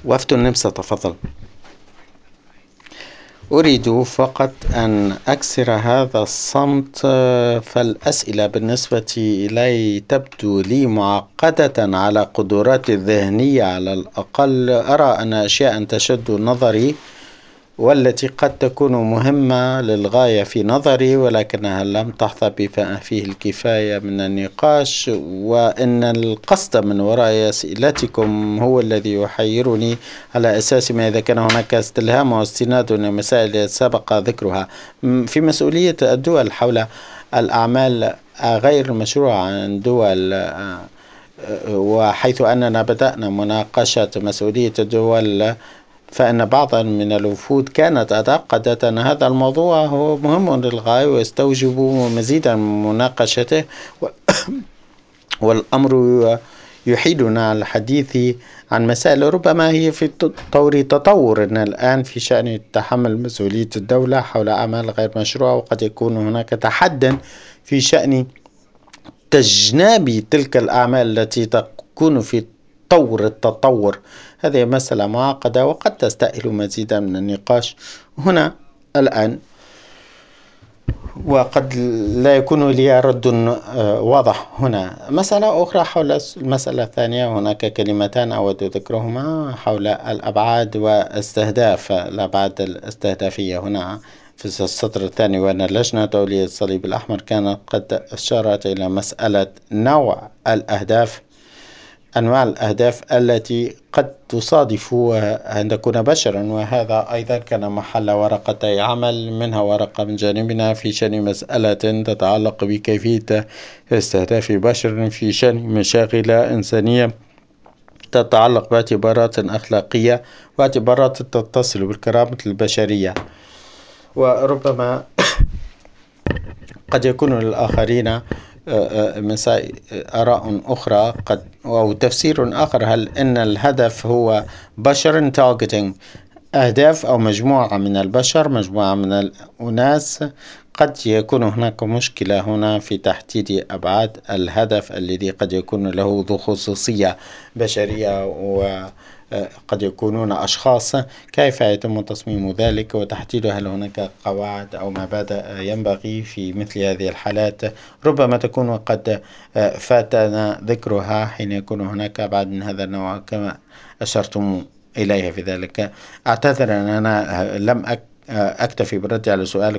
وفد النمسا تفضل. أريد فقط أن أكسر هذا الصمت، فالأسئلة بالنسبة إلي تبدو لي معقدة على قدراتي الذهنية على الأقل. أرى أن أشياء تشد نظري والتي قد تكون مهمة للغاية في نظري، ولكنها لم تحظى بما فيه الكفاية من النقاش، وإن القصد من وراء أسئلتكم هو الذي يحيرني، على أساس ما إذا كان هناك استلهام واستناد لمسائل سبق ذكرها في مسؤولية الدول حول الأعمال غير المشروعة عن دول، وحيث أننا بدأنا مناقشة مسؤولية الدول، فإن بعضا من الوفود كانت اعتقدت أن هذا الموضوع هو مهم للغاية ويستوجب مزيدا من مناقشته، والأمر يحيلنا على الحديث عن مسائل ربما هي في تطورنا الآن في شأن تحمل مسؤولية الدولة حول أعمال غير مشروعة، وقد يكون هناك تحدٍ في شأن تجناب تلك الأعمال التي تكون في طور التطور. هذه مسألة معقدة وقد تستأهل مزيدا من النقاش هنا الآن، وقد لا يكون لي رد واضح هنا. مسألة أخرى حول المسألة الثانية، هناك كلمتان أود ذكرهما حول الأبعاد واستهداف الأبعاد الاستهدافية هنا في السطر الثاني، وأن اللجنة الدولية للصليب الأحمر كانت قد أشارت إلى مسألة نوع الأهداف، أنواع الأهداف التي قد تصادف أن تكون بشرا، وهذا أيضا كان محل ورقتي عمل، منها ورقة من جانبنا في شأن مسألة تتعلق بكيفية استهداف بشر في شأن مشاغل إنسانية تتعلق باعتبارات أخلاقية واعتبارات تتصل بالكرامة البشرية. وربما قد يكون للآخرين آراء أخرى قد أو تفسير آخر. هل إن الهدف هو بشر targeting أهداف أو مجموعة من البشر، مجموعة من الأناس؟ قد يكون هناك مشكلة هنا في تحديد أبعاد الهدف الذي قد يكون له ذو خصوصية بشرية، وقد يكونون أشخاص. كيف يتم تصميم ذلك وتحديده؟ هل هناك قواعد أو مبادئ ينبغي في مثل هذه الحالات؟ ربما تكون قد فاتنا ذكرها حين يكون هناك أبعاد من هذا النوع كما أشرتم إليها في ذلك. أعتذر أن أنا لم أكتفي بالرد على سؤالك